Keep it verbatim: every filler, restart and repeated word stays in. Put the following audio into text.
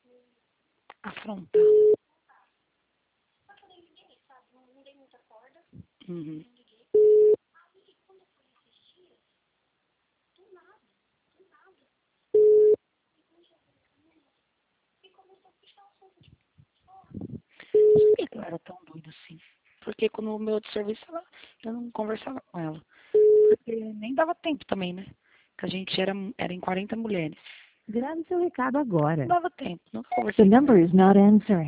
Afronta. Uhum. Não sabia que ela era tão doida assim. Porque quando o meu outro serviço, ela, eu não conversava com ela. Porque nem dava tempo também, né? Que a gente era, era em quarenta mulheres. Grave seu recado agora. Não dava tempo, nunca The conversei com ela. number is not answering.